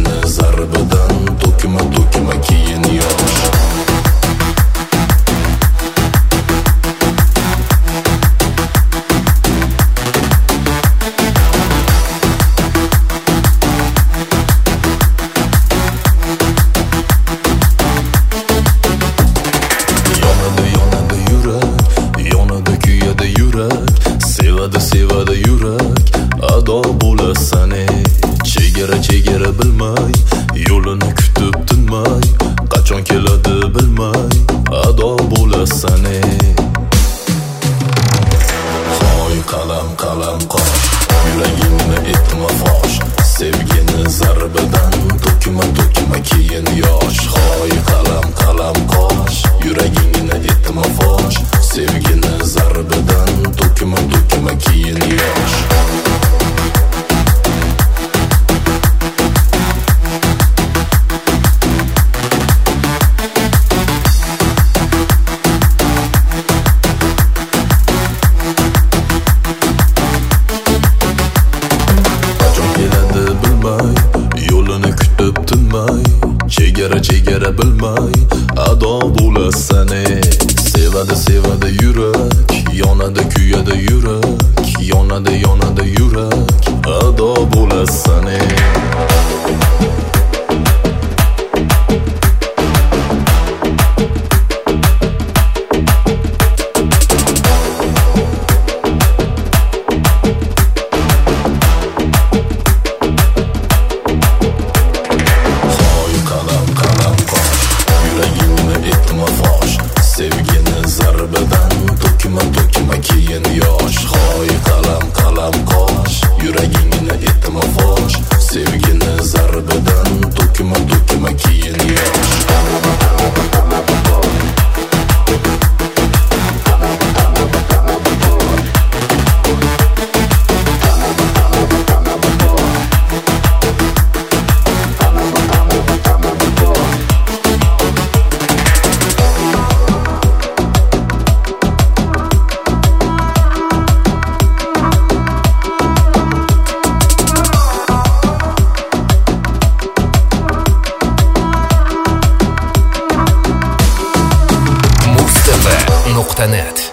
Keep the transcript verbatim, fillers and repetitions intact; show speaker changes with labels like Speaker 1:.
Speaker 1: Sevgini zarbidan to'kma to'kma keyin yosh. Sevadi sevadi yurak, ado bo'lasan ey. Chegara chegara bilmay, yo'lini kutib tinmay, qachon keladi bilmay, ado bo'lasan ey. Hoy qalam qalam qosh, yuragimni etma fosh. Sevgini zarbidan to'kma to'kma keyin yosh. Hoy qalam qalam qosh, yuragingni etma fosh. Sevgini zarbidan to'kma to'kma keyin yosh. Chegara chegara bilmay, ado bo'lasan ey. Sevadi sevadi yurak, yonadi kuyadi yurak, yonadi yonadi yurak, ado bo'lasan ey. Sevgini zarbidan to'kma to'kma keyin yosh. Hoy qalam qalam qosh, yuragingni etma fosh. Sevgini zarbidan to'kma to'kma keyin yosh.
Speaker 2: .net